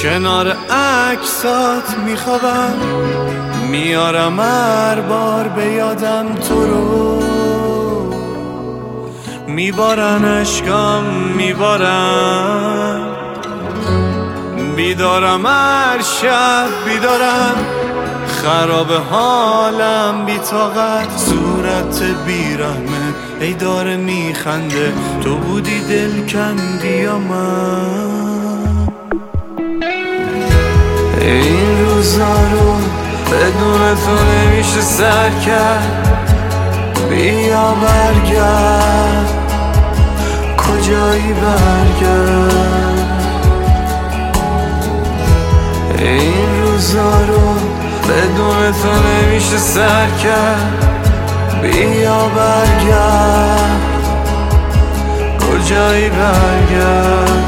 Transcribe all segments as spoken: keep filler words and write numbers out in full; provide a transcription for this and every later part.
کنار عکسات میخوابم، میارم هر بار به یادم تو رو، میبارن اشکام میبارن، بیدارم هر شب بیدارم، خراب حالم بی طاقت، صورت بیرحمه ای داره میخنده، تو بودی دل کندی یا من؟ این روزا رو بدون تو نمیشه سر کرد، بیا برگرد، کجایی برگرد؟ این روزا رو بدون تو نمیشه سر کرد، بیا برگرد، کجایی برگرد؟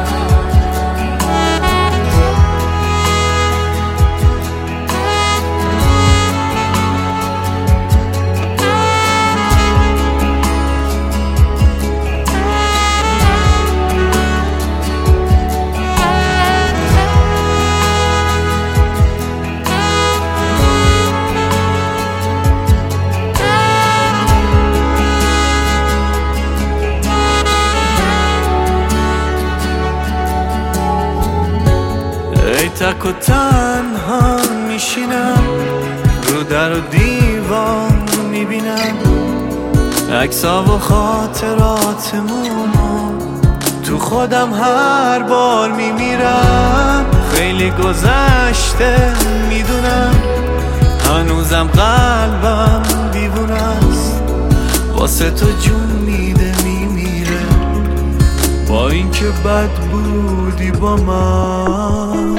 ای تک و تنها میشینم، رو در و دیوان میبینم عکس‌ها و خاطراتمونو، تو خودم هر بار میمیرم، خیلی گذشته میدونم، هنوزم قلبم دیوونه است، واسه تو جون میده میمیره، با اینکه بد بودی با من.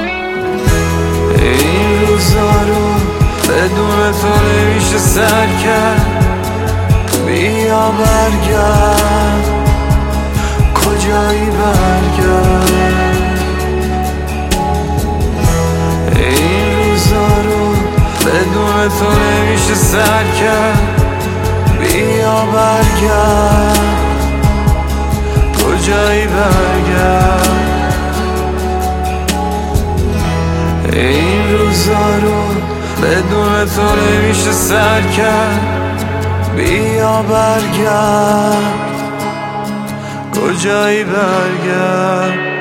این روزا رو بدون تو نمیشه سر کرد، بیا برگرد، کجایی برگرد؟ این روزا رو بدون تو نمیشه سر کرد، بیا برگرد، کجایی برگرد؟ این روزا رو بدون تو نمیشه سر کرد، بیا برگرد، کجایی برگرد؟